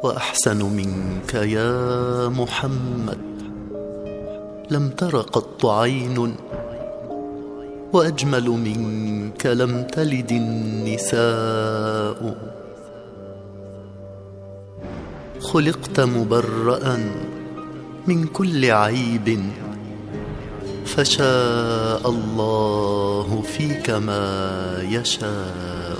وأحسن منك يا محمد لم تر قط عين، وأجمل منك لم تلد النساء. خلقت مبرأ من كل عيب، فشاء الله فيك ما يشاء.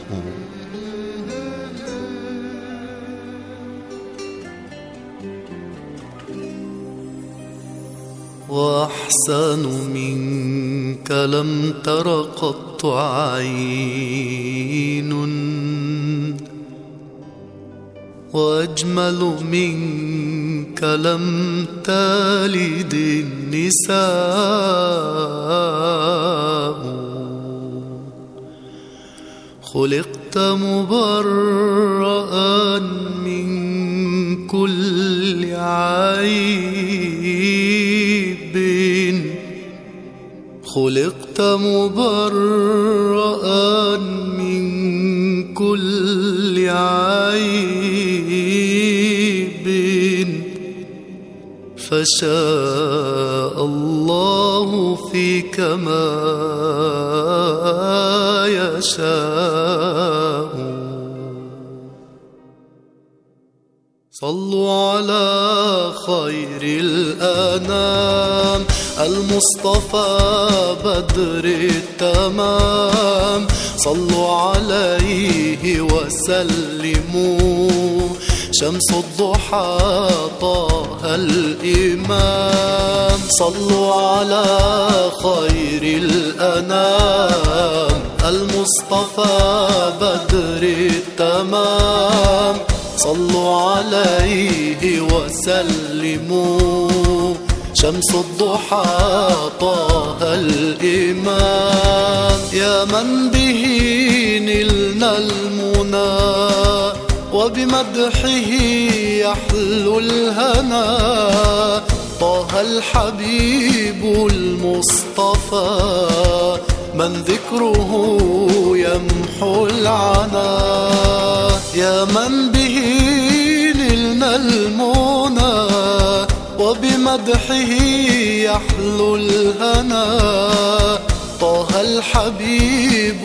وأحسن منك لم تر قط عين، وأجمل منك لم تلد النساء. خلقت مبرأ من كل عيب، خلقت مبرأ من كل عيب، فشاء الله فيك ما يشاء. صلوا على خير الأنام المصطفى بدر التمام. صلوا عليه وسلموا، شمس الضحى طه الإمام. صلوا على خير الأنام المصطفى بدر التمام. صلوا عليه وسلموا، شمس الضحى طه الإمام. يا من به نلنا المنى، وبمدحه يحلو الهنا. طه الحبيب المصطفى، من ذكره يمحو العنا. يا من به نلنا المنى، وبمدحه يحلو الهنا. طه الحبيب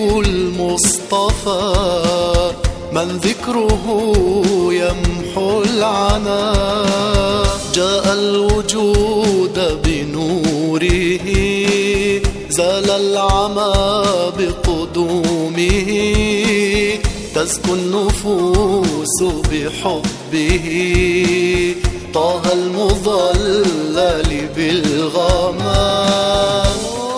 المصطفى، من ذكره يمحو العنا. جاء الوجود بنوره، زال العمى بقدومه. تزكو النفوس بحبه، طه المظلل بالغمام.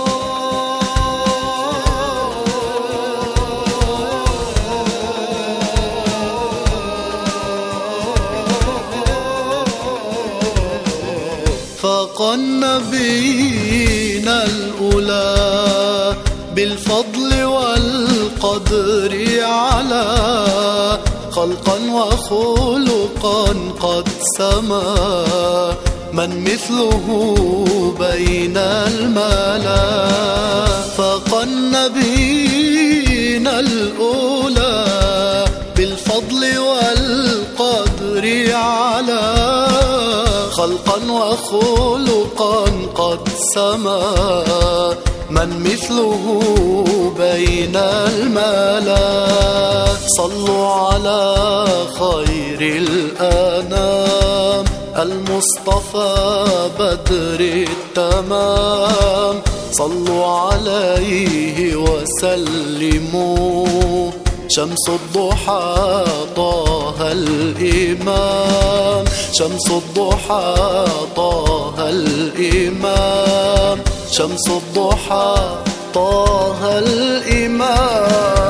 فاق النبيين الأولى بالفضل والقدر على. خلقا وخلقا قد سما، من مثله بين الملا. فاق النبيين الأولى بالفضل والقدر على. خلقا وخلقا قد سما، من مثله بين الملا. صلوا على خير الأنام المصطفى بدر التمام. صلوا عليه وسلموا، شمس الضحى طه الإمام. شمس الضحى طه الإمام. شمس الضحى طه الإمام.